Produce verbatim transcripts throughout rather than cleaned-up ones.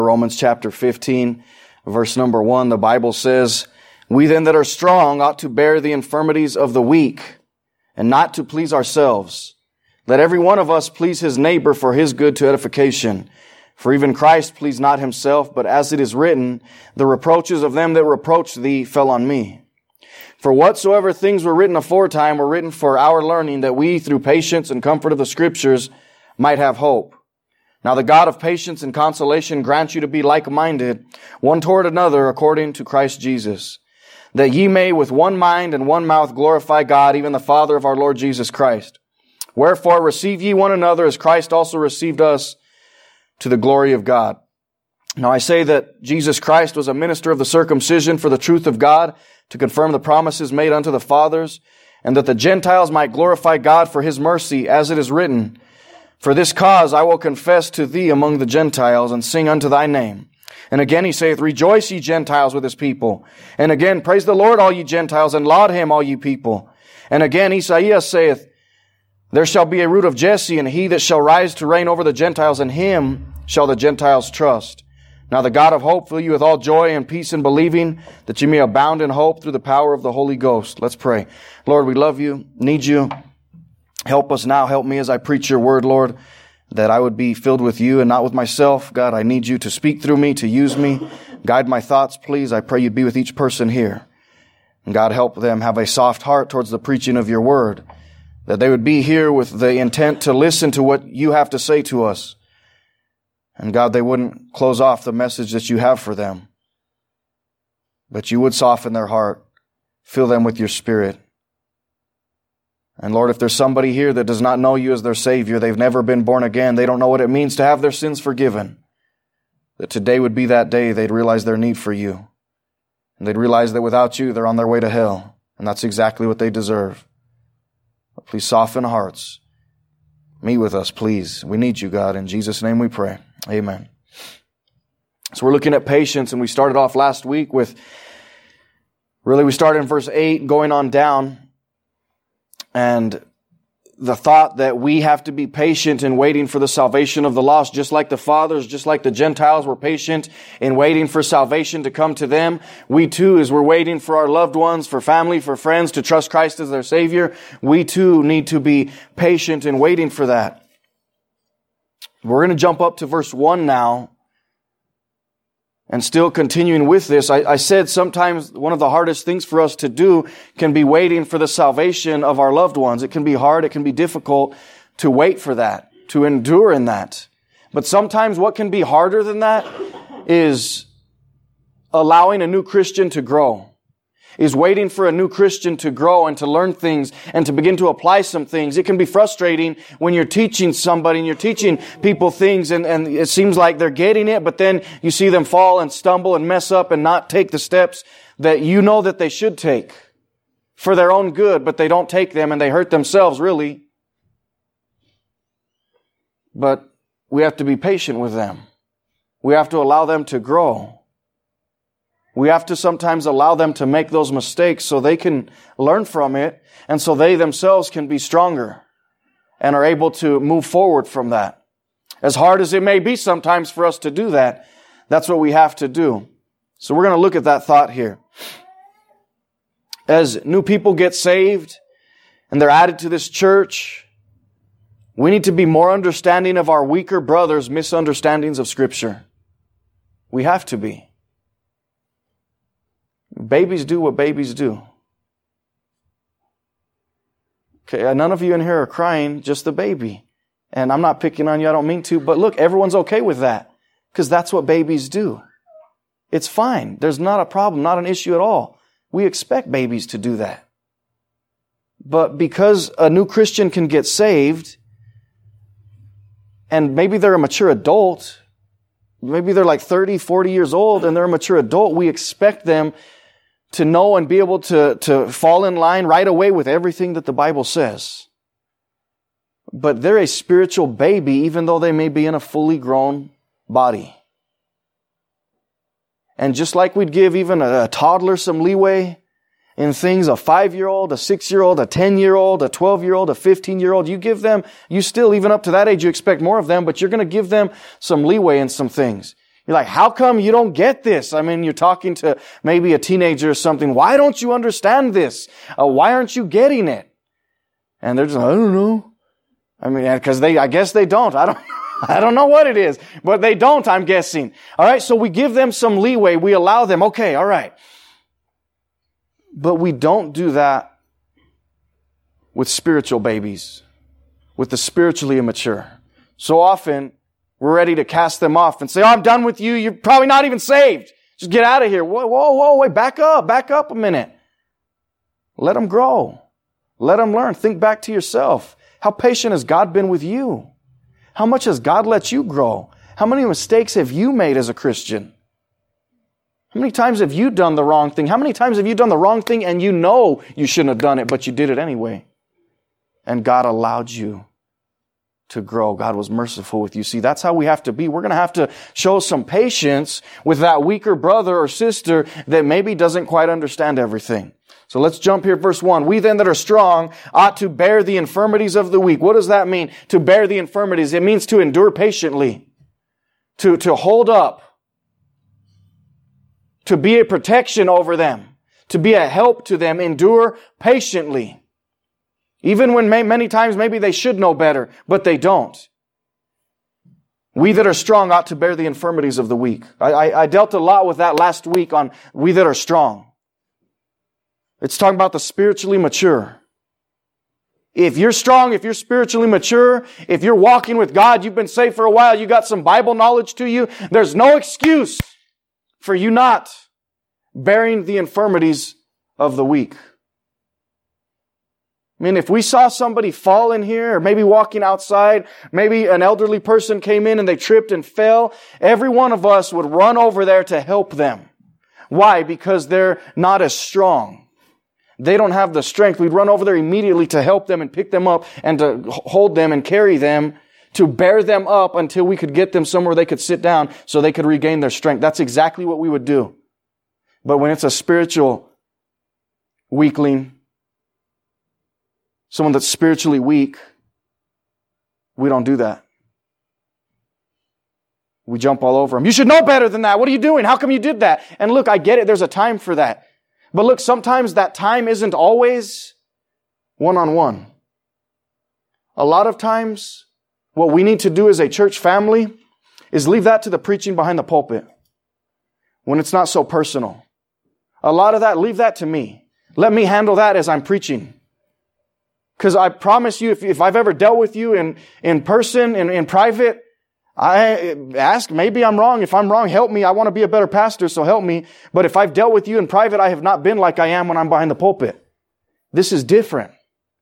Romans chapter fifteen, verse number one, the Bible says, "We then that are strong ought to bear the infirmities of the weak, and not to please ourselves. Let every one of us please his neighbor for his good to edification. For even Christ pleased not himself, but as it is written, the reproaches of them that reproached thee fell on me. For whatsoever things were written aforetime were written for our learning, that we through patience and comfort of the Scriptures might have hope. Now the God of patience and consolation grant you to be like-minded, one toward another, according to Christ Jesus, that ye may with one mind and one mouth glorify God, even the Father of our Lord Jesus Christ. Wherefore receive ye one another, as Christ also received us, to the glory of God." Now I say that Jesus Christ was a minister of the circumcision for the truth of God, to confirm the promises made unto the fathers, and that the Gentiles might glorify God for His mercy, as it is written, "For this cause I will confess to thee among the Gentiles, and sing unto thy name." And again he saith, "Rejoice, ye Gentiles, with his people." And again, "Praise the Lord, all ye Gentiles, and laud him, all ye people." And again, Esaias saith, "There shall be a root of Jesse, and he that shall rise to reign over the Gentiles, and him shall the Gentiles trust. Now the God of hope fill you with all joy and peace in believing, that you may abound in hope through the power of the Holy Ghost." Let's pray. Lord, we love you, need you. Help us now. Help me as I preach your word, Lord, that I would be filled with you and not with myself. God, I need you to speak through me, to use me. Guide my thoughts, please. I pray you be with each person here. And God, help them have a soft heart towards the preaching of your word, that they would be here with the intent to listen to what you have to say to us. And God, they wouldn't close off the message that you have for them, but you would soften their heart, fill them with your Spirit. And Lord, if there's somebody here that does not know you as their Savior, they've never been born again, they don't know what it means to have their sins forgiven, that today would be that day they'd realize their need for you. And they'd realize that without you, they're on their way to hell. And that's exactly what they deserve. But please soften hearts. Meet with us, please. We need you, God. In Jesus' name we pray. Amen. So we're looking at patience, and we started off last week with, really we started in verse eight, going on down, and the thought that we have to be patient in waiting for the salvation of the lost, just like the fathers, just like the Gentiles were patient in waiting for salvation to come to them. We too, as we're waiting for our loved ones, for family, for friends to trust Christ as their Savior, we too need to be patient in waiting for that. We're going to jump up to verse one now. And still continuing with this, I, I said sometimes one of the hardest things for us to do can be waiting for the salvation of our loved ones. It can be hard, it can be difficult to wait for that, to endure in that. But sometimes what can be harder than that is allowing a new Christian to grow, is waiting for a new Christian to grow and to learn things and to begin to apply some things. It can be frustrating when you're teaching somebody and you're teaching people things and, and it seems like they're getting it, but then you see them fall and stumble and mess up and not take the steps that you know that they should take for their own good, but they don't take them and they hurt themselves, really. But we have to be patient with them. We have to allow them to grow. We have to sometimes allow them to make those mistakes so they can learn from it and so they themselves can be stronger and are able to move forward from that. As hard as it may be sometimes for us to do that, that's what we have to do. So we're going to look at that thought here. As new people get saved and they're added to this church, we need to be more understanding of our weaker brothers' misunderstandings of Scripture. We have to be. Babies do what babies do. Okay, none of you in here are crying, just the baby. And I'm not picking on you, I don't mean to, but look, everyone's okay with that because that's what babies do. It's fine. There's not a problem, not an issue at all. We expect babies to do that. But because a new Christian can get saved, and maybe they're a mature adult, maybe they're like thirty, forty years old, and they're a mature adult, we expect them to know and be able to, to fall in line right away with everything that the Bible says. But they're a spiritual baby, even though they may be in a fully grown body. And just like we'd give even a, a toddler some leeway in things, a five-year-old, a six-year-old, a ten-year-old, a twelve-year-old, a fifteen-year-old, you give them, you still, even up to that age, you expect more of them, but you're going to give them some leeway in some things. You're like, how come you don't get this? I mean, you're talking to maybe a teenager or something. Why don't you understand this? Uh, why aren't you getting it? And they're just like, I don't know. I mean, because they, I guess they don't. I don't, I don't know what it is, but they don't, I'm guessing. All right. So we give them some leeway. We allow them. Okay. All right. But we don't do that with spiritual babies, with the spiritually immature. So often we're ready to cast them off and say, oh, I'm done with you. You're probably not even saved. Just get out of here. Whoa, whoa, whoa, wait, back up, back up a minute. Let them grow. Let them learn. Think back to yourself. How patient has God been with you? How much has God let you grow? How many mistakes have you made as a Christian? How many times have you done the wrong thing? How many times have you done the wrong thing and you know you shouldn't have done it, but you did it anyway? And God allowed you to grow. God was merciful with you. See, that's how we have to be. We're going to have to show some patience with that weaker brother or sister that maybe doesn't quite understand everything. So let's jump here, verse one. We then that are strong ought to bear the infirmities of the weak. What does that mean? To bear the infirmities. It means to endure patiently. To, to hold up. To be a protection over them. To be a help to them. Endure patiently. Even when may, many times maybe they should know better, but they don't. We that are strong ought to bear the infirmities of the weak. I, I, I dealt a lot with that last week on we that are strong. It's talking about the spiritually mature. If you're strong, if you're spiritually mature, if you're walking with God, you've been saved for a while, you got some Bible knowledge to you, there's no excuse for you not bearing the infirmities of the weak. I mean, if we saw somebody fall in here, or maybe walking outside, maybe an elderly person came in and they tripped and fell, every one of us would run over there to help them. Why? Because they're not as strong. They don't have the strength. We'd run over there immediately to help them and pick them up and to hold them and carry them, to bear them up until we could get them somewhere they could sit down so they could regain their strength. That's exactly what we would do. But when it's a spiritual weakling, someone that's spiritually weak, we don't do that. We jump all over them. You should know better than that. What are you doing? How come you did that? And look, I get it. There's a time for that. But look, sometimes that time isn't always one-on-one. A lot of times, what we need to do as a church family is leave that to the preaching behind the pulpit when it's not so personal. A lot of that, leave that to me. Let me handle that as I'm preaching. Because I promise you, if, if I've ever dealt with you in, in person, in, in private, I ask, maybe I'm wrong. If I'm wrong, help me. I want to be a better pastor, so help me. But if I've dealt with you in private, I have not been like I am when I'm behind the pulpit. This is different.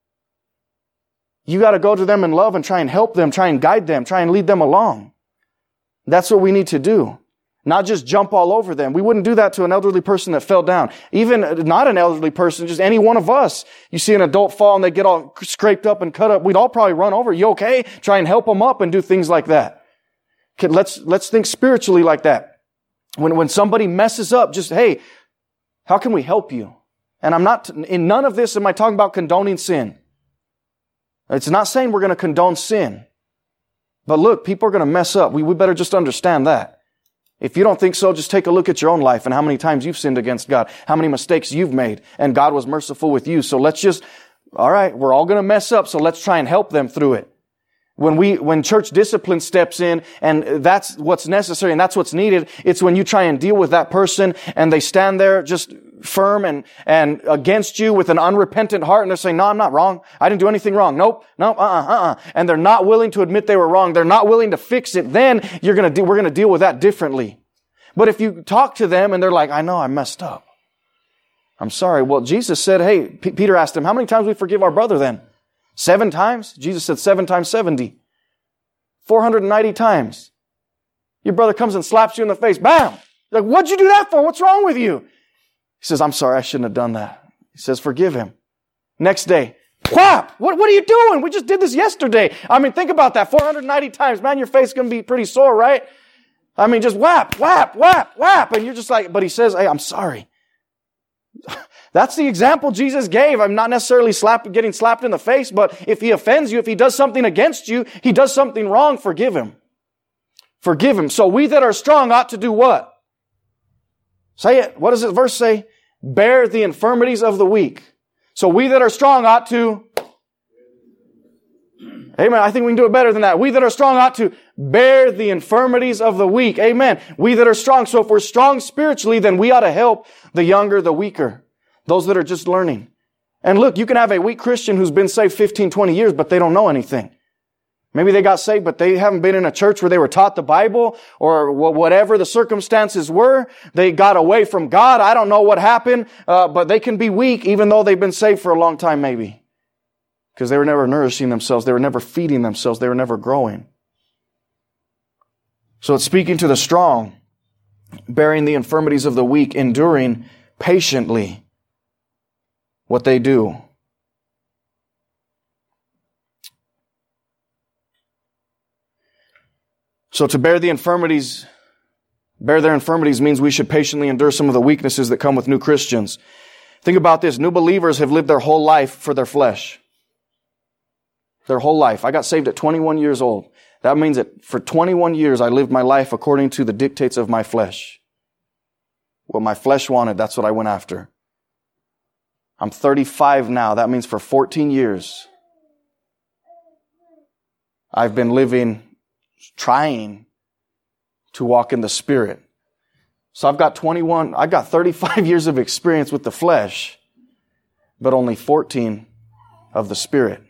You got to go to them in love and try and help them, try and guide them, try and lead them along. That's what we need to do. Not just jump all over them. We wouldn't do that to an elderly person that fell down. Even not an elderly person, just any one of us. You see an adult fall and they get all scraped up and cut up. We'd all probably run over. You okay? Try and help them up and do things like that. Okay, let's, let's think spiritually like that. When, when somebody messes up, just, hey, how can we help you? And I'm not, in none of this am I talking about condoning sin. It's not saying we're going to condone sin. But look, people are going to mess up. We, we better just understand that. If you don't think so, just take a look at your own life and how many times you've sinned against God, how many mistakes you've made, and God was merciful with you. So let's just, all right, we're all going to mess up, so let's try and help them through it. When we, when church discipline steps in, and that's what's necessary and that's what's needed, it's when you try and deal with that person and they stand there just firm and, and against you with an unrepentant heart, and they're saying, no, I'm not wrong. I didn't do anything wrong. Nope, nope, uh-uh, uh-uh. And they're not willing to admit they were wrong. They're not willing to fix it. Then you're gonna de- we're gonna deal with that differently. But if you talk to them and they're like, I know I messed up. I'm sorry. Well, Jesus said, hey, P- Peter asked him, how many times we forgive our brother then? Seven times? Jesus said seven times seventy. four hundred ninety times. Your brother comes and slaps you in the face. Bam! You're like, what'd you do that for? What's wrong with you? He says, I'm sorry, I shouldn't have done that. He says, forgive him. Next day, whap! What, what are you doing? We just did this yesterday. I mean, think about that. four hundred ninety times. Man, your face is going to be pretty sore, right? I mean, just whap, whap, whap, whap. And you're just like, but he says, hey, I'm sorry. That's the example Jesus gave. I'm not necessarily slap, getting slapped in the face, but if he offends you, if he does something against you, he does something wrong, forgive him. Forgive him. So we that are strong ought to do what? Say it. What does the verse say? Bear the infirmities of the weak. So we that are strong ought to... Amen. I think we can do it better than that. We that are strong ought to bear the infirmities of the weak. Amen. We that are strong. So if we're strong spiritually, then we ought to help the younger, the weaker. Those that are just learning. And look, you can have a weak Christian who's been saved fifteen, twenty years, but they don't know anything. Maybe they got saved, but they haven't been in a church where they were taught the Bible, or whatever the circumstances were. They got away from God. I don't know what happened, uh, but they can be weak even though they've been saved for a long time maybe. Because they were never nourishing themselves. They were never feeding themselves. They were never growing. So it's speaking to the strong, bearing the infirmities of the weak, enduring patiently what they do. So to bear the infirmities, bear their infirmities means we should patiently endure some of the weaknesses that come with new Christians. Think about this. New believers have lived their whole life for their flesh. Their whole life. I got saved at twenty-one years old. That means that for twenty-one years I lived my life according to the dictates of my flesh. What my flesh wanted, that's what I went after. I'm thirty-five now. That means for fourteen years I've been living, trying to walk in the Spirit. So I've got twenty-one, I've got thirty-five years of experience with the flesh, but only fourteen of the Spirit.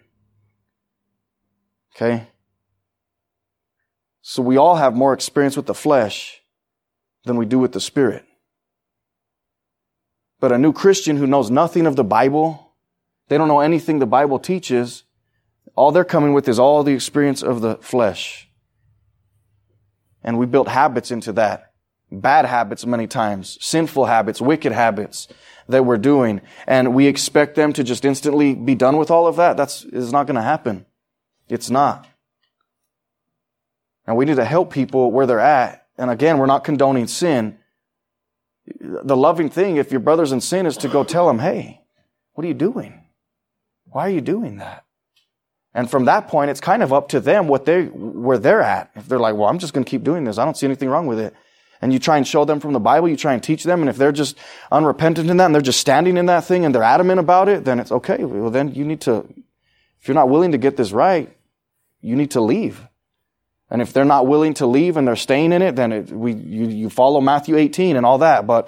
Okay? So we all have more experience with the flesh than we do with the Spirit. But a new Christian who knows nothing of the Bible, they don't know anything the Bible teaches, all they're coming with is all the experience of the flesh. And we built habits into that. Bad habits many times, sinful habits, wicked habits that we're doing. And we expect them to just instantly be done with all of that. That's is not going to happen. It's not. And we need to help people where they're at. And again, we're not condoning sin. The loving thing, if your brother's in sin, is to go tell them, hey, what are you doing? Why are you doing that? And from that point, it's kind of up to them what they where they're at. If they're like, well, I'm just going to keep doing this. I don't see anything wrong with it. And you try and show them from the Bible, you try and teach them. And if they're just unrepentant in that and they're just standing in that thing and they're adamant about it, then it's okay. Well, then you need to, if you're not willing to get this right, you need to leave. And if they're not willing to leave and they're staying in it, then it, we you, you follow Matthew eighteen and all that. But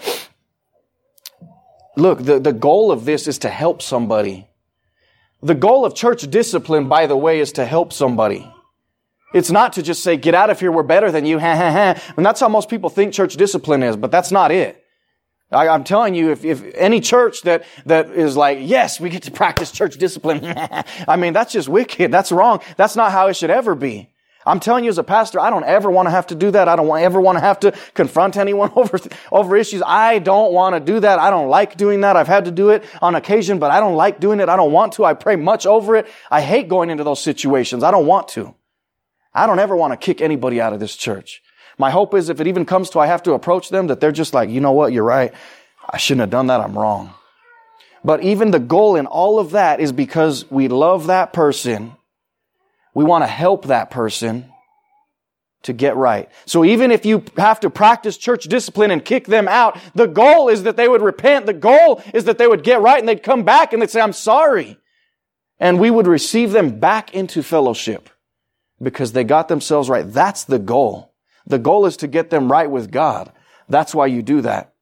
look, the, the goal of this is to help somebody. The goal of church discipline, by the way, is to help somebody. It's not to just say, get out of here, we're better than you, ha ha ha. And that's how most people think church discipline is, but that's not it. I, I'm telling you, if, if any church that, that is like, yes, we get to practice church discipline, I mean, that's just wicked. That's wrong. That's not how it should ever be. I'm telling you as a pastor, I don't ever want to have to do that. I don't ever want to have to confront anyone over, over issues. I don't want to do that. I don't like doing that. I've had to do it on occasion, but I don't like doing it. I don't want to. I pray much over it. I hate going into those situations. I don't want to. I don't ever want to kick anybody out of this church. My hope is if it even comes to I have to approach them, that they're just like, you know what, you're right. I shouldn't have done that. I'm wrong. But even the goal in all of that is because we love that person. We want to help that person to get right. So even if you have to practice church discipline and kick them out, the goal is that they would repent. The goal is that they would get right and they'd come back and they'd say, I'm sorry. And we would receive them back into fellowship because they got themselves right. That's the goal. The goal is to get them right with God. That's why you do that.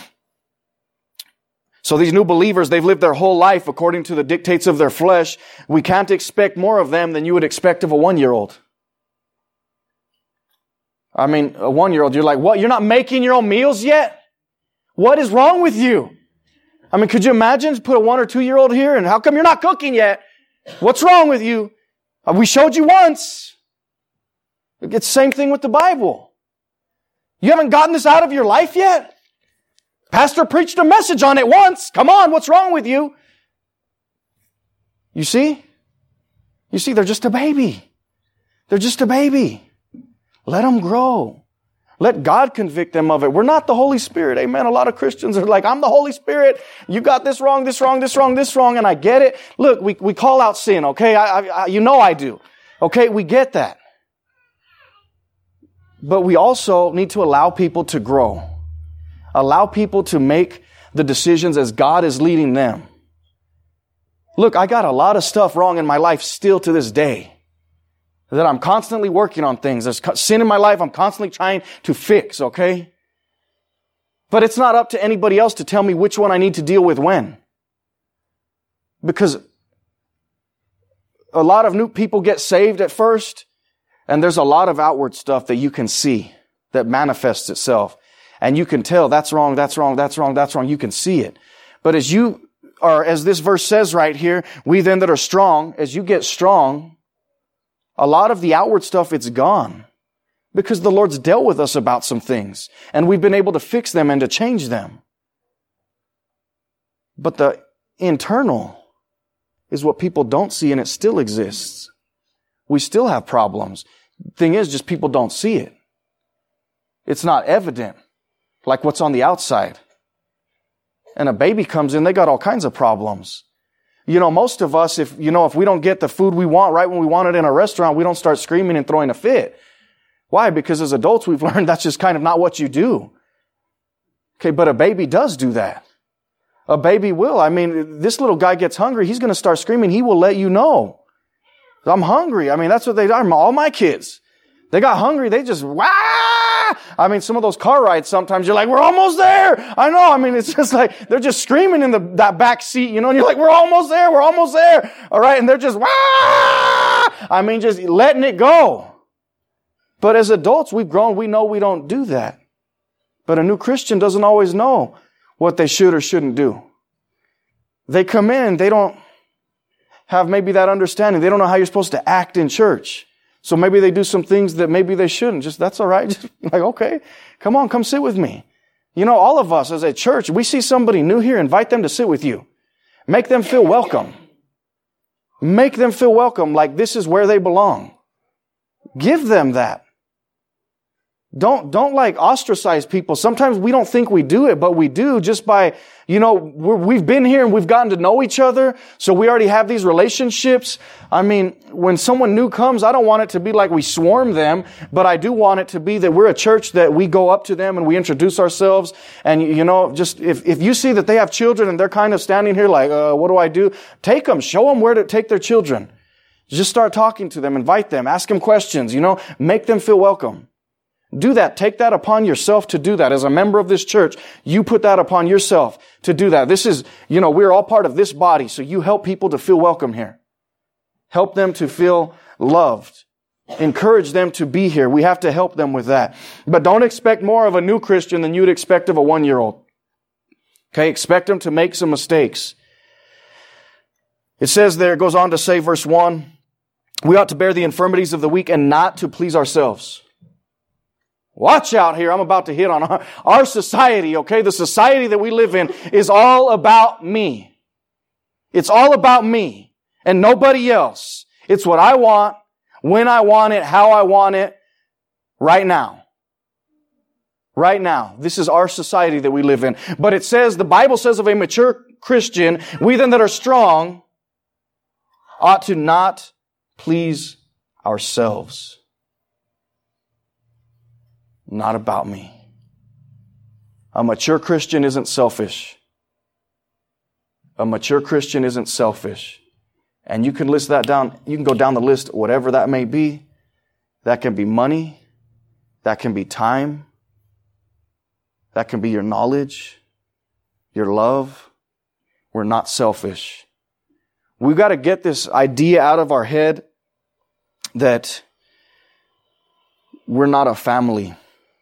So these new believers, they've lived their whole life according to the dictates of their flesh. We can't expect more of them than you would expect of a one-year-old. I mean, a one-year-old, you're like, what? You're not making your own meals yet? What is wrong with you? I mean, could you imagine put a one or two-year-old here and how come you're not cooking yet? What's wrong with you? We showed you once. It's the same thing with the Bible. You haven't gotten this out of your life yet? Pastor preached a message on it once. Come on, what's wrong with you? You see? You see, they're just a baby. They're just a baby. Let them grow. Let God convict them of it. We're not the Holy Spirit. Amen. A lot of Christians are like, I'm the Holy Spirit. You got this wrong, this wrong, this wrong, this wrong, and I get it. Look, we, we call out sin, okay? I, I, you know I do. Okay, we get that. But we also need to allow people to grow. Allow people to make the decisions as God is leading them. Look, I got a lot of stuff wrong in my life still to this day. That I'm constantly working on things. There's sin in my life I'm constantly trying to fix, okay? But it's not up to anybody else to tell me which one I need to deal with when. Because a lot of new people get saved at first, and there's a lot of outward stuff that you can see that manifests itself. And you can tell that's wrong, that's wrong, that's wrong, that's wrong. You can see it. But as you are, as this verse says right here, we then that are strong, as you get strong, a lot of the outward stuff, it's gone. Because the Lord's dealt with us about some things. And we've been able to fix them and to change them. But the internal is what people don't see, and it still exists. We still have problems. Thing is, just people don't see it. It's not evident, like what's on the outside. And a baby comes in, they got all kinds of problems. You know, most of us, if, you know, if we don't get the food we want right when we want it in a restaurant, we don't start screaming and throwing a fit. Why? Because as adults, we've learned that's just kind of not what you do. Okay, but a baby does do that. A baby will. I mean, this little guy gets hungry, he's going to start screaming. He will let you know. I'm hungry. I mean, that's what they are. All my kids, they got hungry. They just, wah! I mean, some of those car rides, sometimes you're like, we're almost there. I know. I mean, it's just like, they're just screaming in the, that back seat, you know, and you're like, we're almost there. We're almost there. All right. And they're just, wah! I mean, just letting it go. But as adults, we've grown. We know we don't do that. But a new Christian doesn't always know what they should or shouldn't do. They come in, they don't have maybe that understanding. They don't know how you're supposed to act in church. So maybe they do some things that maybe they shouldn't. Just, that's all right. Just like, okay, come on, come sit with me. You know, all of us as a church, we see somebody new here, invite them to sit with you. Make them feel welcome. Make them feel welcome like this is where they belong. Give them that. Don't, don't like ostracize people. Sometimes we don't think we do it, but we do just by, you know, we're, we've been here and we've gotten to know each other. So we already have these relationships. I mean, when someone new comes, I don't want it to be like we swarm them, but I do want it to be that we're a church that we go up to them and we introduce ourselves. And, you know, just if, if you see that they have children and they're kind of standing here like, uh, what do I do? Take them, show them where to take their children. Just start talking to them, invite them, ask them questions, you know, make them feel welcome. Do that. Take that upon yourself to do that. As a member of this church, you put that upon yourself to do that. This is, you know, we're all part of this body, so you help people to feel welcome here. Help them to feel loved. Encourage them to be here. We have to help them with that. But don't expect more of a new Christian than you'd expect of a one-year-old. Okay, expect them to make some mistakes. It says there, it goes on to say, verse one, we ought to bear the infirmities of the weak and not to please ourselves. Watch out here. I'm about to hit on our, our society, okay? The society that we live in is all about me. It's all about me and nobody else. It's what I want, when I want it, how I want it, right now. Right now. This is our society that we live in. But it says, the Bible says of a mature Christian, we then that are strong ought to not please ourselves. Not about me. A mature Christian isn't selfish. A mature Christian isn't selfish. And you can list that down. You can go down the list, whatever that may be. That can be money. That can be time. That can be your knowledge, your love. We're not selfish. We've got to get this idea out of our head that we're not a family.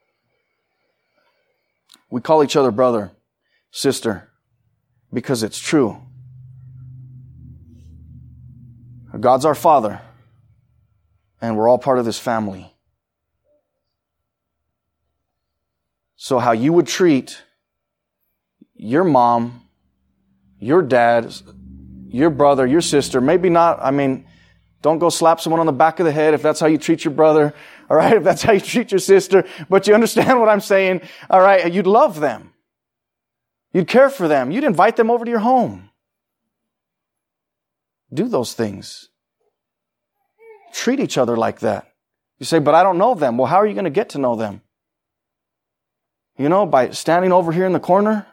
We call each other brother, sister, because it's true. God's our Father, and we're all part of this family. So how you would treat your mom, your dad, your brother, your sister, maybe not, I mean, don't go slap someone on the back of the head if that's how you treat your brother. All right, if that's how you treat your sister. But you understand what I'm saying. All right, you'd love them. You'd care for them. You'd invite them over to your home. Do those things. Treat each other like that. You say, but I don't know them. Well, how are you going to get to know them? You know, by standing over here in the corner?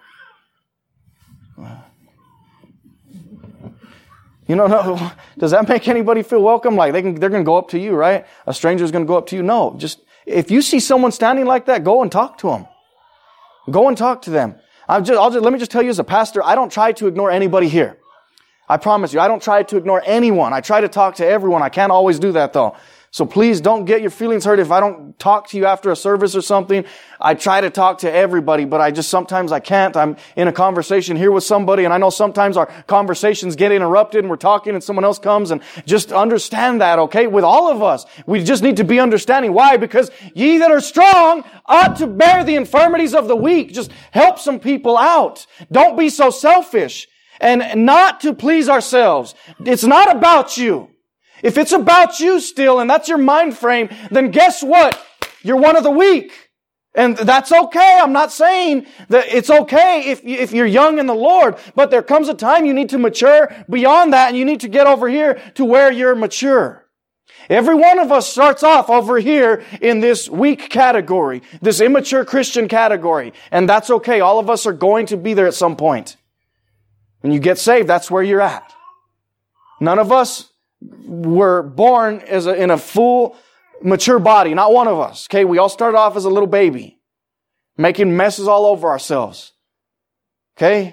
You know, no, does that make anybody feel welcome? Like they can, they're going to go up to you, right? A stranger's going to go up to you. No, just, if you see someone standing like that, go and talk to them. Go and talk to them. I'll just, I'll just, let me just tell you as a pastor, I don't try to ignore anybody here. I promise you, I don't try to ignore anyone. I try to talk to everyone. I can't always do that though. So please don't get your feelings hurt if I don't talk to you after a service or something. I try to talk to everybody, but I just sometimes I can't. I'm in a conversation here with somebody, and I know sometimes our conversations get interrupted and we're talking and someone else comes, and just understand that, okay? With all of us, we just need to be understanding. Why? Because ye that are strong ought to bear the infirmities of the weak. Just help some people out. Don't be so selfish. And not to please ourselves. It's not about you. If it's about you still, and that's your mind frame, then guess what? You're one of the weak. And that's okay. I'm not saying that it's okay if, if you're young in the Lord, but there comes a time you need to mature beyond that, and you need to get over here to where you're mature. Every one of us starts off over here in this weak category, this immature Christian category, and that's okay. All of us are going to be there at some point. When you get saved, that's where you're at. None of us were born as a, in a full, mature body. Not one of us. Okay, we all started off as a little baby, making messes all over ourselves. Okay?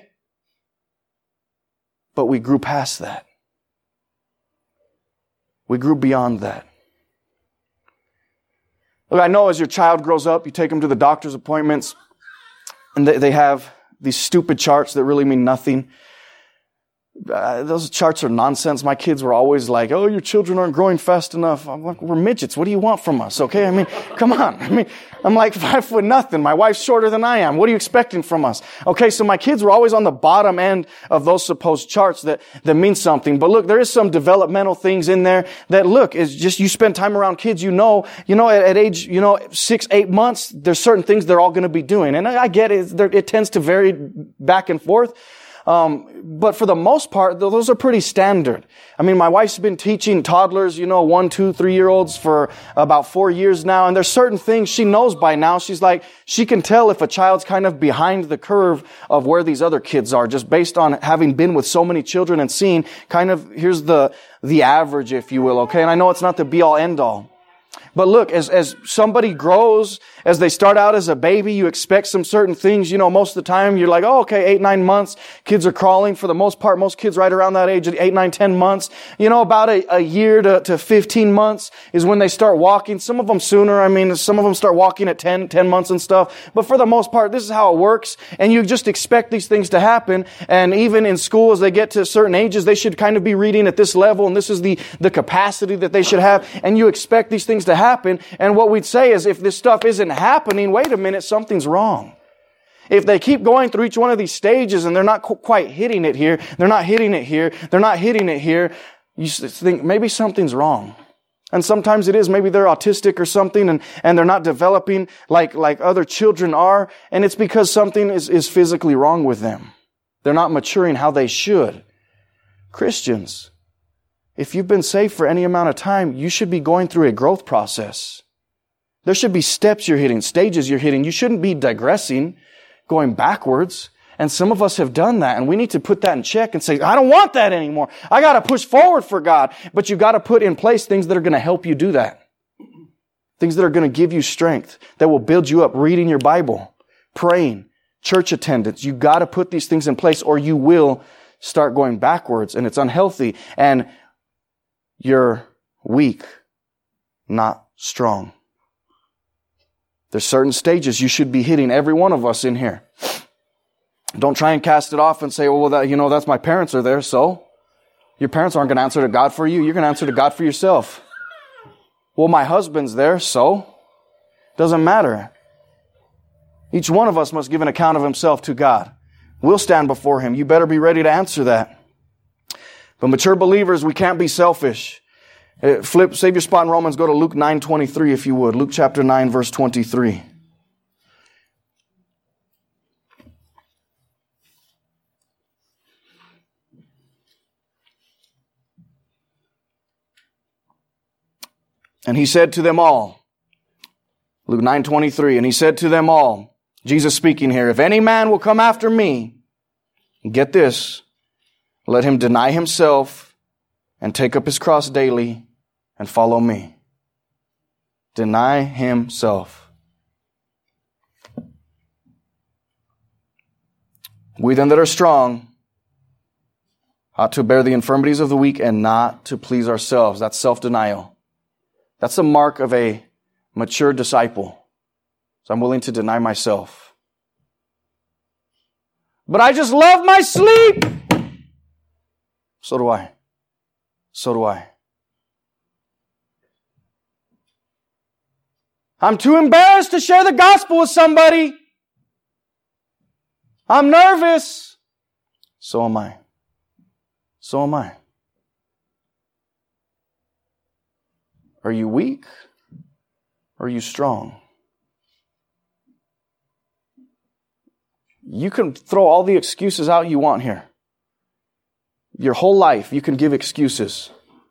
But we grew past that. We grew beyond that. Look, I know as your child grows up, you take them to the doctor's appointments, and they, they have these stupid charts that really mean nothing. Uh, those charts are nonsense. My kids were always like, oh, your children aren't growing fast enough. I'm like, we're midgets. What do you want from us? Okay. I mean, come on. I mean, I'm like five foot nothing. My wife's shorter than I am. What are you expecting from us? Okay. So my kids were always on the bottom end of those supposed charts that, that mean something. But look, there is some developmental things in there that look, is just, you spend time around kids, you know, you know, at, at age, you know, six, eight months, there's certain things they're all going to be doing. And I, I get it. It tends to vary back and forth. Um, but for the most part, those are pretty standard. I mean, my wife's been teaching toddlers, you know, one, two, three-year-olds for about four years now. And there's certain things she knows by now. She's like, she can tell if a child's kind of behind the curve of where these other kids are, just based on having been with so many children and seeing kind of, here's the, the average, if you will, okay? And I know it's not the be-all, end-all. But look, as, as somebody grows, as they start out as a baby, you expect some certain things. You know, most of the time you're like, oh, okay, eight, nine months. Kids are crawling for the most part. Most kids right around that age, eight, nine, ten months. You know, about a, a year to, to fifteen months is when they start walking. Some of them sooner. I mean, some of them start walking at ten, ten months and stuff. But for the most part, this is how it works. And you just expect these things to happen. And even in school, as they get to certain ages, they should kind of be reading at this level. And this is the, the capacity that they should have. And you expect these things to happen. And what we'd say is, if this stuff isn't happening, wait a minute, something's wrong. If they keep going through each one of these stages and they're not qu- quite hitting it here, they're not hitting it here, they're not hitting it here, you think maybe something's wrong. And sometimes it is, maybe they're autistic or something, and, and they're not developing like, like other children are, and it's because something is, is physically wrong with them. They're not maturing how they should. Christians, if you've been saved for any amount of time, you should be going through a growth process. There should be steps you're hitting, stages you're hitting. You shouldn't be digressing, going backwards. And some of us have done that, and we need to put that in check and say, I don't want that anymore. I got to push forward for God. But you've got to put in place things that are going to help you do that. Things that are going to give you strength, that will build you up, reading your Bible, praying, church attendance. You've got to put these things in place, or you will start going backwards, and it's unhealthy. And you're weak, not strong. There's certain stages you should be hitting, every one of us in here. Don't try and cast it off and say, well, that, you know, that's my parents are there, so your parents aren't going to answer to God for you. You're going to answer to God for yourself. Well, my husband's there, so doesn't matter. Each one of us must give an account of himself to God. We'll stand before Him. You better be ready to answer that. But mature believers, we can't be selfish. Uh, flip, save your spot in Romans. Go to Luke nine twenty-three if you would. Luke chapter nine, verse twenty-three. And he said to them all, Luke nine twenty-three, and he said to them all, Jesus speaking here, if any man will come after me, get this, let him deny himself and take up his cross daily and follow me. Deny himself. We then that are strong ought to bear the infirmities of the weak and not to please ourselves. That's self-denial. That's a mark of a mature disciple. So I'm willing to deny myself. But I just love my sleep. So do I. So do I. I'm too embarrassed to share the gospel with somebody. I'm nervous. So am I. So am I. Are you weak? Or are you strong? You can throw all the excuses out you want here. Your whole life, you can give excuses.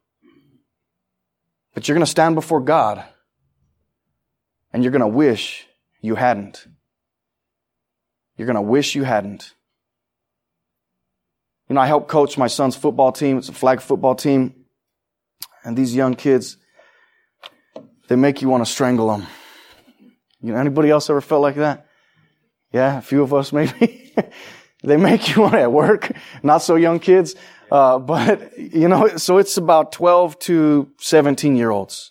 But you're going to stand before God, and you're going to wish you hadn't. You're going to wish you hadn't. You know, I help coach my son's football team. It's a flag football team. And these young kids, they make you want to strangle them. You know, anybody else ever felt like that? Yeah, a few of us maybe. They make you want to at work. Not so young kids. Uh, but, you know, so it's about twelve to seventeen year olds.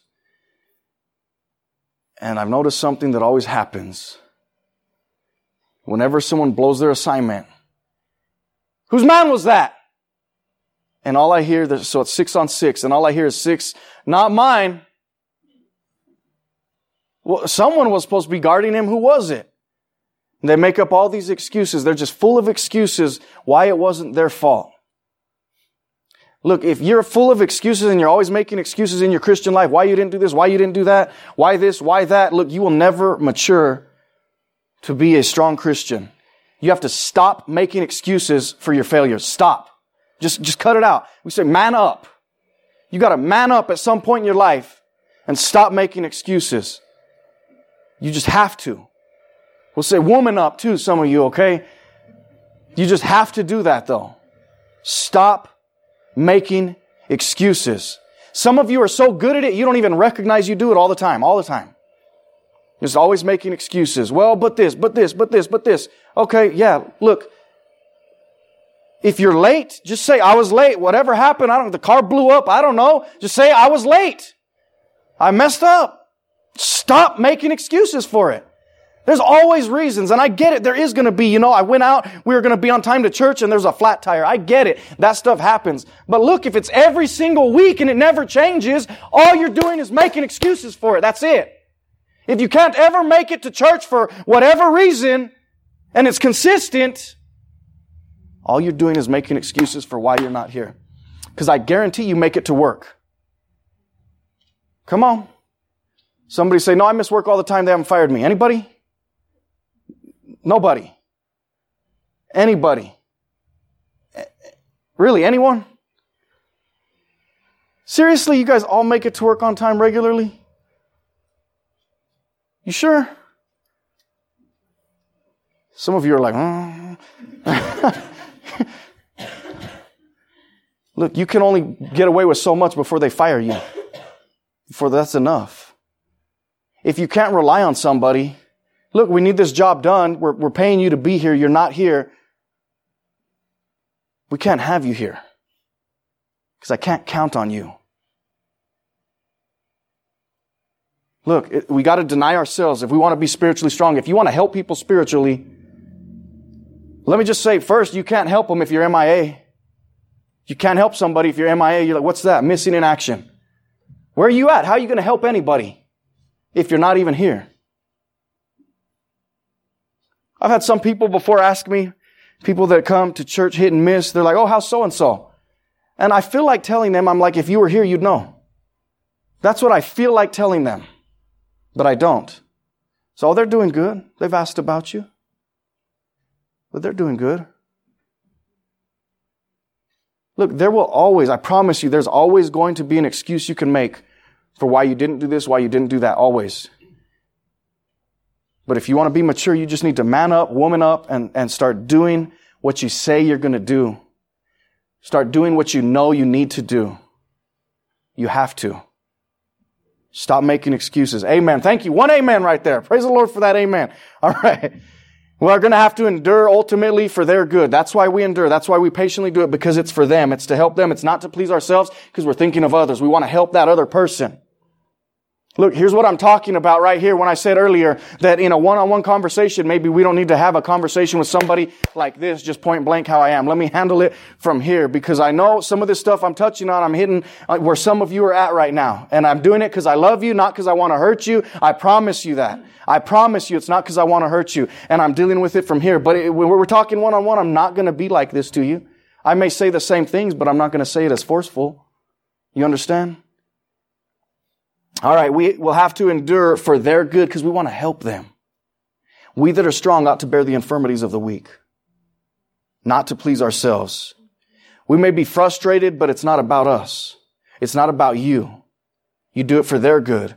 And I've noticed something that always happens. Whenever someone blows their assignment, whose man was that? And all I hear, so it's six on six, and all I hear is six, not mine. Well, someone was supposed to be guarding him. Who was it? And they make up all these excuses. They're just full of excuses why it wasn't their fault. Look, if you're full of excuses and you're always making excuses in your Christian life, why you didn't do this, why you didn't do that, why this, why that, look, you will never mature to be a strong Christian. You have to stop making excuses for your failures. Stop. Just, just cut it out. We say, man up. You got to man up at some point in your life and stop making excuses. You just have to. We'll say woman up too, some of you, okay? You just have to do that though. Stop making excuses. Some of you are so good at it, you don't even recognize you do it all the time, all the time. Just always making excuses. Well, but this, but this, but this, but this. Okay, yeah, look. If you're late, just say, I was late. Whatever happened, I don't, the car blew up, I don't know. Just say, I was late. I messed up. Stop making excuses for it. There's always reasons, and I get it. There is going to be, you know, I went out, we were going to be on time to church, and there's a flat tire. I get it. That stuff happens. But look, if it's every single week and it never changes, all you're doing is making excuses for it. That's it. If you can't ever make it to church for whatever reason, and it's consistent, all you're doing is making excuses for why you're not here. Because I guarantee you make it to work. Come on. Somebody say, no, I miss work all the time. They haven't fired me. Anybody? Nobody. Anybody. Really, anyone? Seriously, you guys all make it to work on time regularly? You sure? Some of you are like, mm. Look, you can only get away with so much before they fire you. Before that's enough. If you can't rely on somebody, look, we need this job done. We're, we're paying you to be here. You're not here. We can't have you here. Because I can't count on you. Look, it, we got to deny ourselves if we want to be spiritually strong. If you want to help people spiritually, let me just say first, you can't help them if you're M I A. You can't help somebody if you're M I A. You're like, what's that? Missing in action. Where are you at? How are you going to help anybody if you're not even here? I've had some people before ask me, people that come to church hit and miss, they're like, oh, how's so-and-so? And I feel like telling them, I'm like, if you were here, you'd know. That's what I feel like telling them. But I don't. So, oh, they're doing good. They've asked about you. But they're doing good. Look, there will always, I promise you, there's always going to be an excuse you can make for why you didn't do this, why you didn't do that, always. But if you want to be mature, you just need to man up, woman up, and, and start doing what you say you're going to do. Start doing what you know you need to do. You have to. Stop making excuses. Amen. Thank you. One amen right there. Praise the Lord for that amen. All right. We're going to have to endure ultimately for their good. That's why we endure. That's why we patiently do it, because it's for them. It's to help them. It's not to please ourselves because we're thinking of others. We want to help that other person. Look, here's what I'm talking about right here when I said earlier that in a one-on-one conversation, maybe we don't need to have a conversation with somebody like this, just point blank how I am. Let me handle it from here, because I know some of this stuff I'm touching on, I'm hitting where some of you are at right now. And I'm doing it because I love you, not because I want to hurt you. I promise you that. I promise you it's not because I want to hurt you. And I'm dealing with it from here. But it, when we're talking one-on-one, I'm not going to be like this to you. I may say the same things, but I'm not going to say it as forceful. You understand? All right, we will have to endure for their good because we want to help them. We that are strong ought to bear the infirmities of the weak, not to please ourselves. We may be frustrated, but it's not about us. It's not about you. You do it for their good.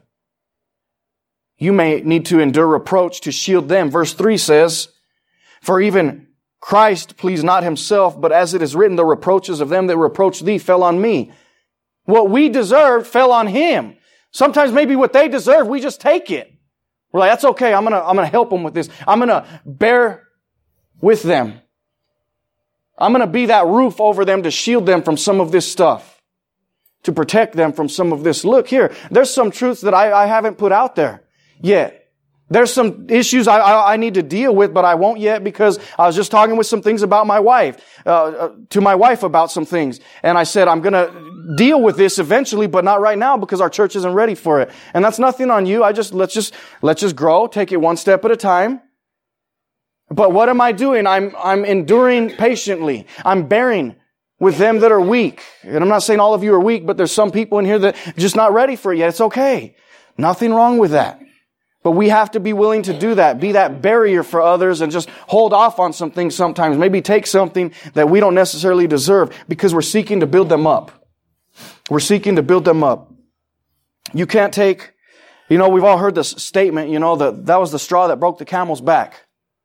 You may need to endure reproach to shield them. Verse three says, for even Christ pleased not himself, but as it is written, the reproaches of them that reproach thee fell on me. What we deserved fell on him. Sometimes maybe what they deserve, we just take it. We're like, that's okay. I'm going to, I'm going to help them with this. I'm going to bear with them. I'm going to be that roof over them to shield them from some of this stuff, to protect them from some of this. Look here, there's some truths that I, I haven't put out there yet. There's some issues I, I, I need to deal with, but I won't yet because I was just talking with some things about my wife, uh, uh, to my wife about some things. And I said, I'm going to deal with this eventually, but not right now because our church isn't ready for it. And that's nothing on you. I just, let's just, let's just grow, take it one step at a time. But what am I doing? I'm, I'm enduring patiently. I'm bearing with them that are weak. And I'm not saying all of you are weak, but there's some people in here that are just not ready for it yet. It's okay. Nothing wrong with that. But we have to be willing to do that, be that barrier for others and just hold off on some things sometimes. Maybe take something that we don't necessarily deserve because we're seeking to build them up. We're seeking to build them up. You can't take, you know, we've all heard this statement, you know, that that was the straw that broke the camel's back.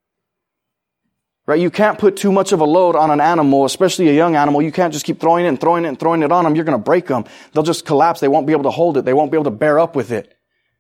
Right? You can't put too much of a load on an animal, especially a young animal. You can't just keep throwing it and throwing it and throwing it on them. You're going to break them. They'll just collapse. They won't be able to hold it. They won't be able to bear up with it.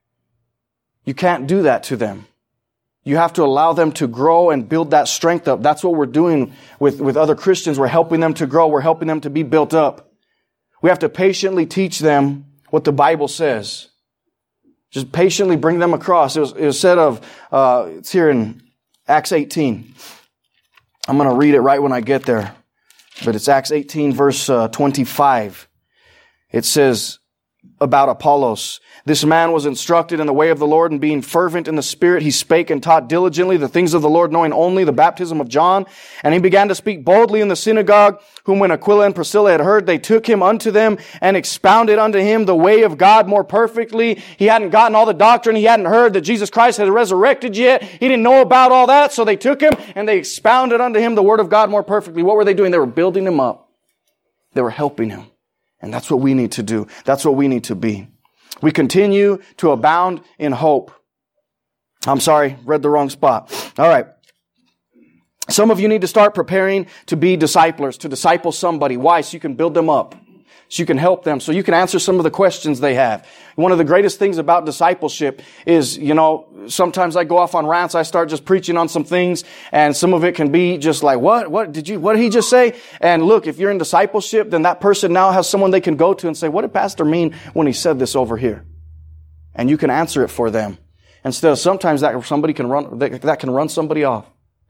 You can't do that to them. You have to allow them to grow and build that strength up. That's what we're doing with, with other Christians. We're helping them to grow. We're helping them to be built up. We have to patiently teach them what the Bible says. Just patiently bring them across. It was, it was said of, uh, it's here in Acts eighteen. I'm going to read it right when I get there. But it's Acts eighteen, verse uh, twenty-five. It says about Apollos, this man was instructed in the way of the Lord, and being fervent in the Spirit, he spake and taught diligently the things of the Lord, knowing only the baptism of John. And he began to speak boldly in the synagogue, whom when Aquila and Priscilla had heard, they took him unto them and expounded unto him the way of God more perfectly. He hadn't gotten all the doctrine. He hadn't heard that Jesus Christ had resurrected yet. He didn't know about all that. So they took him and they expounded unto him the word of God more perfectly. What were they doing? They were building him up. They were helping him. And that's what we need to do. That's what we need to be. We continue to abound in hope. I'm sorry, read the wrong spot. All right. Some of you need to start preparing to be disciplers, to disciple somebody. Why? So you can build them up. So you can help them. So you can answer some of the questions they have. One of the greatest things about discipleship is, you know, sometimes I go off on rants. I start just preaching on some things, and some of it can be just like, what? What did you, what did he just say? And look, if you're in discipleship, then that person now has someone they can go to and say, what did Pastor mean when he said this over here? And you can answer it for them. Instead of sometimes that somebody can run, that, that can run somebody off.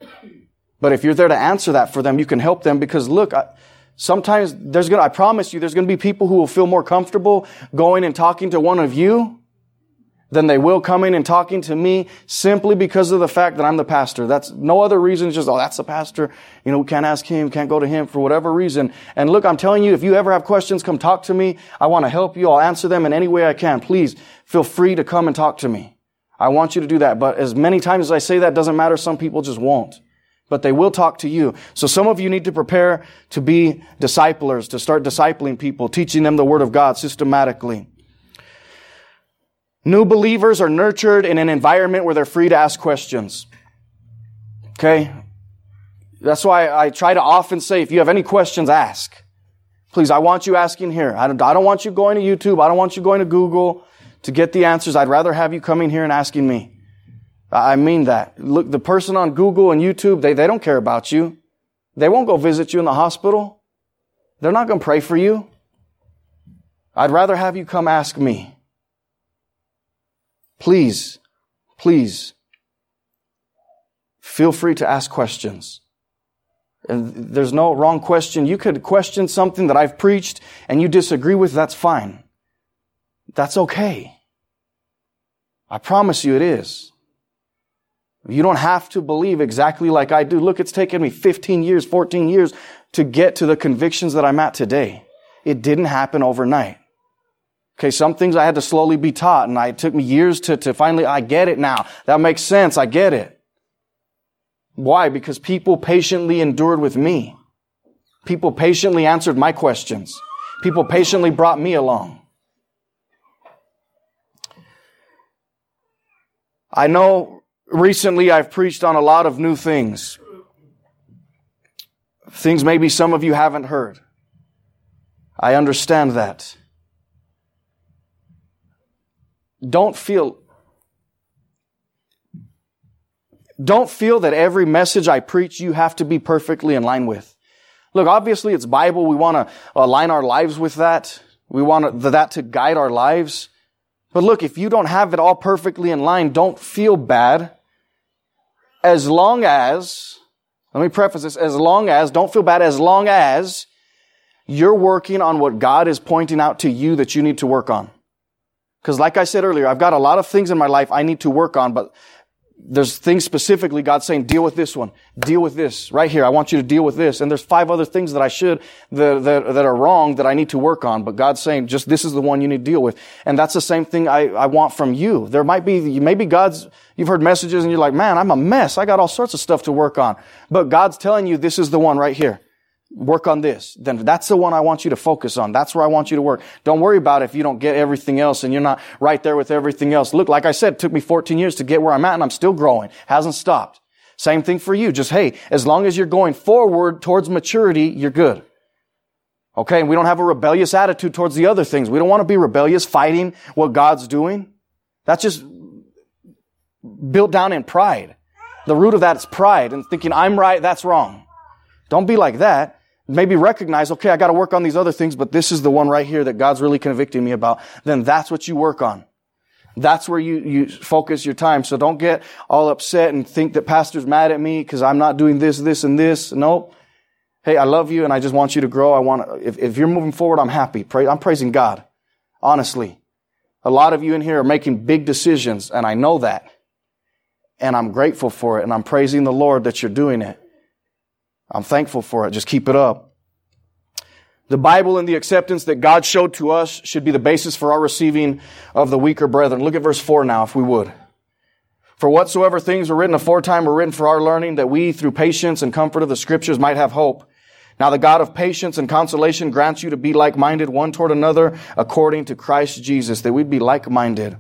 But if you're there to answer that for them, you can help them because look, I, sometimes there's going to, I promise you, there's going to be people who will feel more comfortable going and talking to one of you than they will coming and talking to me simply because of the fact that I'm the pastor. That's no other reason. It's just, oh, that's the pastor. You know, we can't ask him, can't go to him for whatever reason. And look, I'm telling you, if you ever have questions, come talk to me. I want to help you. I'll answer them in any way I can. Please feel free to come and talk to me. I want you to do that. But as many times as I say that, doesn't matter. Some people just won't. But they will talk to you. So some of you need to prepare to be disciplers, to start discipling people, teaching them the Word of God systematically. New believers are nurtured in an environment where they're free to ask questions. Okay? That's why I try to often say, if you have any questions, ask. Please, I want you asking here. I don't, I don't want you going to YouTube. I don't want you going to Google to get the answers. I'd rather have you coming here and asking me. I mean that. Look, the person on Google and YouTube, they, they don't care about you. They won't go visit you in the hospital. They're not going to pray for you. I'd rather have you come ask me. Please, please, feel free to ask questions. And there's no wrong question. You could question something that I've preached and you disagree with, that's fine. That's okay. I promise you it is. You don't have to believe exactly like I do. Look, it's taken me fifteen years, fourteen years to get to the convictions that I'm at today. It didn't happen overnight. Okay, some things I had to slowly be taught, and I, it took me years to, to finally, I get it now. That makes sense. I get it. Why? Because people patiently endured with me. People patiently answered my questions. People patiently brought me along. I know recently I've preached on a lot of new things. Things maybe some of you haven't heard. I understand that. Don't feel, don't feel that every message I preach you have to be perfectly in line with. Look, obviously it's Bible. We want to align our lives with that. We want that to guide our lives. But look, if you don't have it all perfectly in line, don't feel bad. As long as, let me preface this, as long as, don't feel bad, as long as you're working on what God is pointing out to you that you need to work on. Because like I said earlier, I've got a lot of things in my life I need to work on, but there's things specifically God's saying, deal with this one, deal with this, right here. I want you to deal with this. And there's five other things that I should, that, that, that are wrong that I need to work on. But God's saying, just this is the one you need to deal with. And that's the same thing I, I want from you. There might be, maybe God's, you've heard messages and you're like, man, I'm a mess. I got all sorts of stuff to work on. But God's telling you, this is the one right here. Work on this. Then that's the one I want you to focus on. That's where I want you to work. Don't worry about if you don't get everything else and you're not right there with everything else. Look, like I said, it took me fourteen years to get where I'm at and I'm still growing. Hasn't stopped. Same thing for you. Just, hey, as long as you're going forward towards maturity, you're good. Okay? And we don't have a rebellious attitude towards the other things. We don't want to be rebellious, fighting what God's doing. That's just built down in pride. The root of that is pride and thinking I'm right, that's wrong. Don't be like that. Maybe recognize, okay, I got to work on these other things, but this is the one right here that God's really convicting me about. Then that's what you work on. That's where you, you focus your time. So don't get all upset and think that pastor's mad at me because I'm not doing this, this, and this. Nope. Hey, I love you and I just want you to grow. I want, if, if you're moving forward, I'm happy. Pray, I'm praising God. Honestly. A lot of you in here are making big decisions and I know that. And I'm grateful for it and I'm praising the Lord that you're doing it. I'm thankful for it. Just keep it up. The Bible and the acceptance that God showed to us should be the basis for our receiving of the weaker brethren. Look at verse four now, if we would. For whatsoever things were written aforetime were written for our learning, that we, through patience and comfort of the Scriptures, might have hope. Now the God of patience and consolation grants you to be like-minded one toward another according to Christ Jesus, that we'd be like-minded.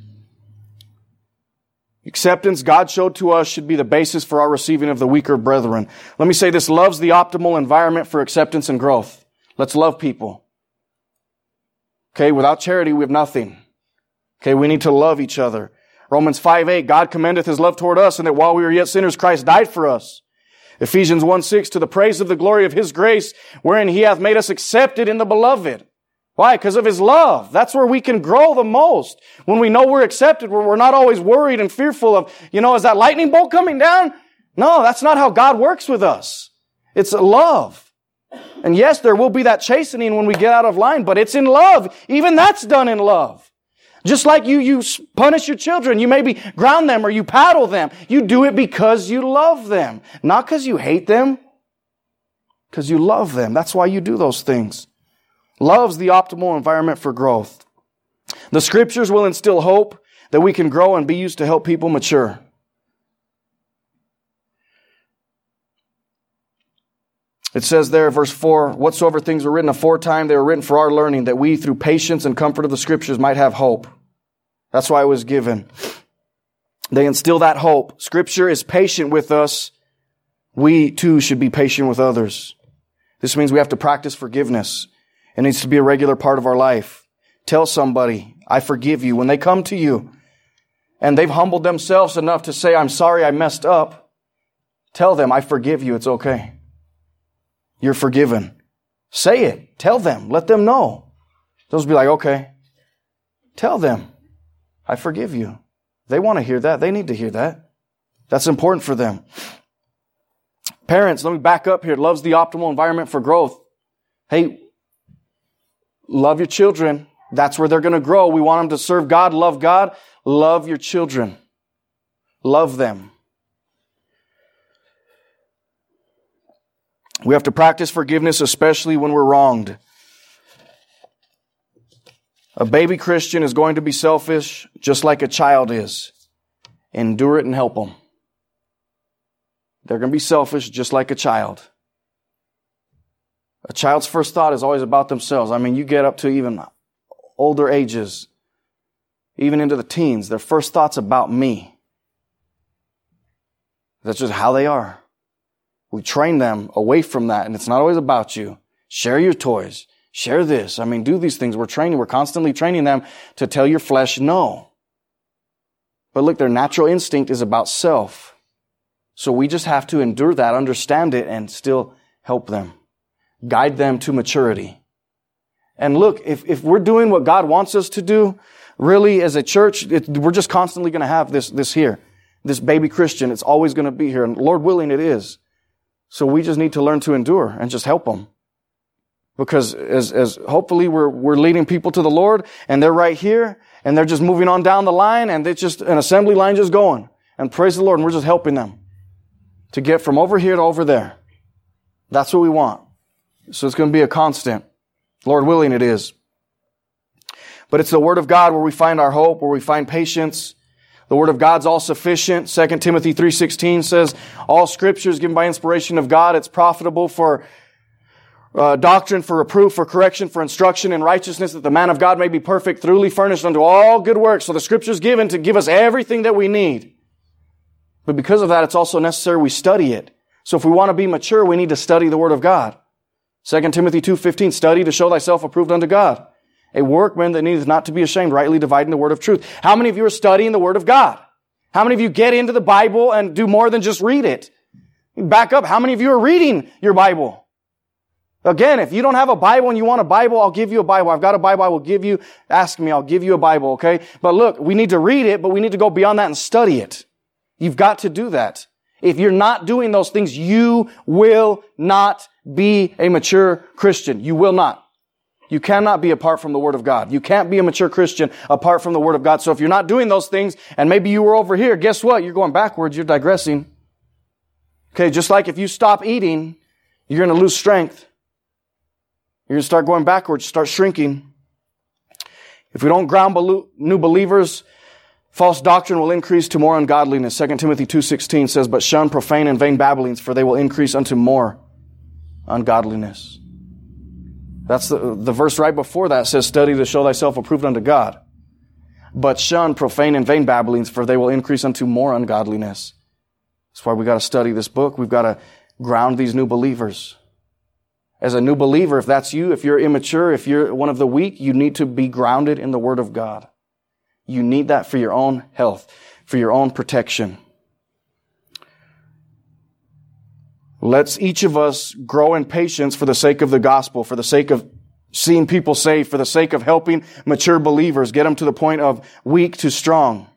Acceptance God showed to us should be the basis for our receiving of the weaker brethren. Let me say this, love's the optimal environment for acceptance and growth. Let's love people. Okay, without charity we have nothing. Okay, we need to love each other. Romans five eight, God commendeth His love toward us, and that while we were yet sinners, Christ died for us. Ephesians one six, to the praise of the glory of His grace, wherein He hath made us accepted in the beloved. Why? Because of His love. That's where we can grow the most. When we know we're accepted, where we're not always worried and fearful of, you know, is that lightning bolt coming down? No, that's not how God works with us. It's love. And yes, there will be that chastening when we get out of line, but it's in love. Even that's done in love. Just like you, you punish your children. You maybe ground them or you paddle them. You do it because you love them. Not because you hate them. Because you love them. That's why you do those things. Love's the optimal environment for growth. The Scriptures will instill hope that we can grow and be used to help people mature. It says there, verse four, whatsoever things were written aforetime, they were written for our learning, that we, through patience and comfort of the Scriptures, might have hope. That's why it was given. They instill that hope. Scripture is patient with us. We too should be patient with others. This means we have to practice forgiveness. It needs to be a regular part of our life. Tell somebody, I forgive you. When they come to you and they've humbled themselves enough to say, I'm sorry I messed up, tell them, I forgive you. It's okay. You're forgiven. Say it. Tell them. Let them know. They'll be like, okay. Tell them, I forgive you. They want to hear that. They need to hear that. That's important for them. Parents, let me back up here. Loves the optimal environment for growth. Hey, love your children. That's where they're going to grow. We want them to serve God, love God. Love your children. Love them. We have to practice forgiveness, especially when we're wronged. A baby Christian is going to be selfish, just like a child is. Endure it and help them. They're going to be selfish, just like a child. A child's first thought is always about themselves. I mean, you get up to even older ages, even into the teens, their first thought's about me. That's just how they are. We train them away from that, and it's not always about you. Share your toys. Share this. I mean, do these things. We're training, we're constantly training them to tell your flesh no. But look, their natural instinct is about self. So we just have to endure that, understand it, and still help them. Guide them to maturity. And look, if, if we're doing what God wants us to do, really as a church, it, we're just constantly going to have this, this here. This baby Christian, it's always going to be here. And Lord willing, it is. So we just need to learn to endure and just help them. Because as, as hopefully we're, we're leading people to the Lord and they're right here and they're just moving on down the line and it's just an assembly line just going. And praise the Lord, and we're just helping them to get from over here to over there. That's what we want. So it's going to be a constant. Lord willing, it is. But it's the Word of God where we find our hope, where we find patience. The Word of God's all sufficient. Second Timothy three sixteen says, all Scripture is given by inspiration of God. It's profitable for uh, doctrine, for reproof, for correction, for instruction in righteousness, that the man of God may be perfect, thoroughly furnished unto all good works. So the Scripture is given to give us everything that we need. But because of that, it's also necessary we study it. So if we want to be mature, we need to study the Word of God. Second Timothy two fifteen, study to show thyself approved unto God. A workman that needeth not to be ashamed, rightly dividing the word of truth. How many of you are studying the Word of God? How many of you get into the Bible and do more than just read it? Back up. How many of you are reading your Bible? Again, if you don't have a Bible and you want a Bible, I'll give you a Bible. I've got a Bible, I will give you. Ask me, I'll give you a Bible, okay? But look, we need to read it, but we need to go beyond that and study it. You've got to do that. If you're not doing those things, you will not be a mature Christian. You will not. You cannot be apart from the Word of God. You can't be a mature Christian apart from the Word of God. So if you're not doing those things, and maybe you were over here, guess what? You're going backwards. You're digressing. Okay, just like if you stop eating, you're going to lose strength. You're going to start going backwards, start shrinking. If we don't ground new believers, false doctrine will increase to more ungodliness. Second Timothy two sixteen says, but shun profane and vain babblings, for they will increase unto more ungodliness. That's the, the verse right before that says, study to show thyself approved unto God. But shun profane and vain babblings, for they will increase unto more ungodliness. That's why we got to study this book. We've got to ground these new believers. As a new believer, if that's you, if you're immature, if you're one of the weak, you need to be grounded in the Word of God. You need that for your own health, for your own protection. Let's each of us grow in patience for the sake of the gospel, for the sake of seeing people saved, for the sake of helping mature believers, get them to the point of weak to strong.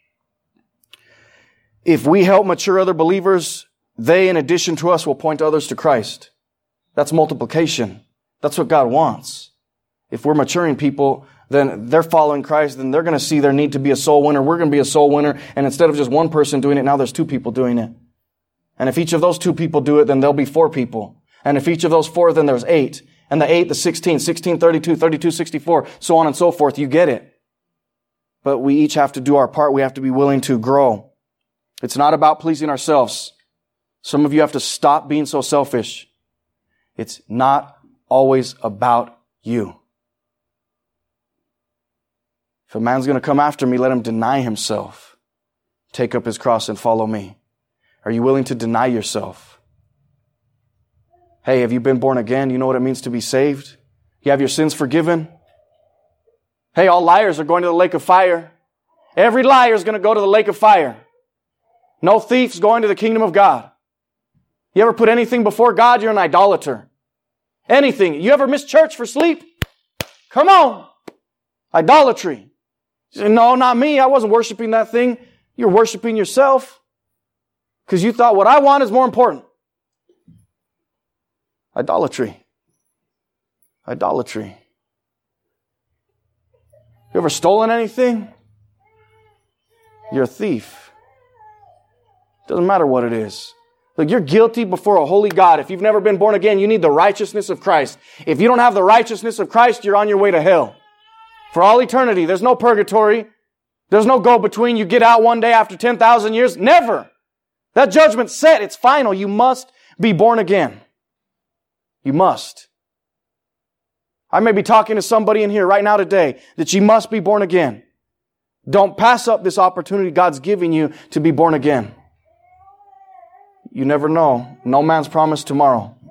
If we help mature other believers, they, in addition to us, will point others to Christ. That's multiplication. That's what God wants. If we're maturing people, then they're following Christ, then they're going to see their need to be a soul winner. We're going to be a soul winner. And instead of just one person doing it, now there's two people doing it. And if each of those two people do it, then there'll be four people. And if each of those four, then there's eight. And the eight, the sixteen, sixteen, thirty-two, thirty-two, sixty-four, so on and so forth. You get it. But we each have to do our part. We have to be willing to grow. It's not about pleasing ourselves. Some of you have to stop being so selfish. It's not always about you. If a man's going to come after me, let him deny himself. Take up his cross and follow me. Are you willing to deny yourself? Hey, have you been born again? You know what it means to be saved? You have your sins forgiven? Hey, all liars are going to the lake of fire. Every liar is going to go to the lake of fire. No thief's going to the kingdom of God. You ever put anything before God, you're an idolater. Anything. You ever miss church for sleep? Come on. Idolatry. You say, no, not me. I wasn't worshiping that thing. You're worshiping yourself because you thought what I want is more important. Idolatry. Idolatry. You ever stolen anything? You're a thief. Doesn't matter what it is. Look, you're guilty before a holy God. If you've never been born again, you need the righteousness of Christ. If you don't have the righteousness of Christ, you're on your way to hell. For all eternity. There's no purgatory. There's no go-between. You get out one day after ten thousand years. Never. That judgment's set. It's final. You must be born again. You must. I may be talking to somebody in here right now today that you must be born again. Don't pass up this opportunity God's giving you to be born again. You never know. No man's promised tomorrow.